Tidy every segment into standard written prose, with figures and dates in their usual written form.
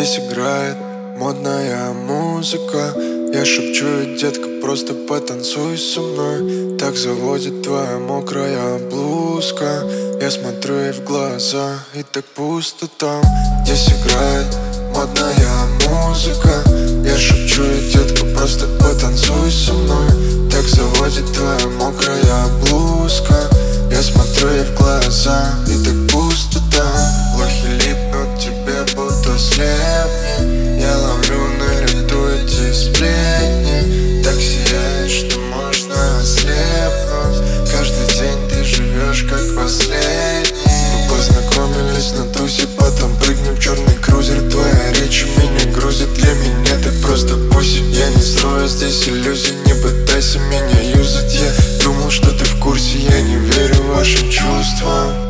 Здесь играет модная музыка. Я шепчу ей: детка, просто потанцуй со мной. Так заводит твоя мокрая блузка. Я смотрю ей в глаза, и так пусто там. Здесь играет модная музыка. Я шепчу ей: детка, просто потанцуй со мной. Так заводит твоя мокрая блузка. Я смотрю ей в глаза, и так пусто там. Лохи липнут тебе, будто слепни. Я ловлю на лету эти сплетни. Так сияет, что можно ослепнуть. Каждый день ты живешь как последний. Мы познакомились на тусе, потом прыгнем в черный крузер. Твоя речь меня грузит, для меня ты просто пусть. Я не строю здесь иллюзий, не пытайся меня юзать. Я думал, что ты в курсе, я не верю вашим чувствам.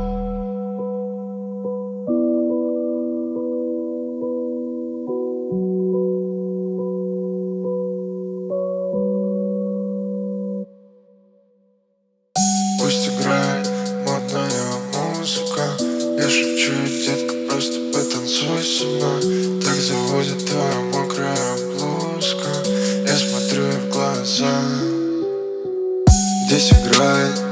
Пусть играет модная музыка. Я шепчу ей: детка, просто потанцуй со мной. Так заводит твоя мокрая блузка. Я смотрю ей в глаза. Здесь играет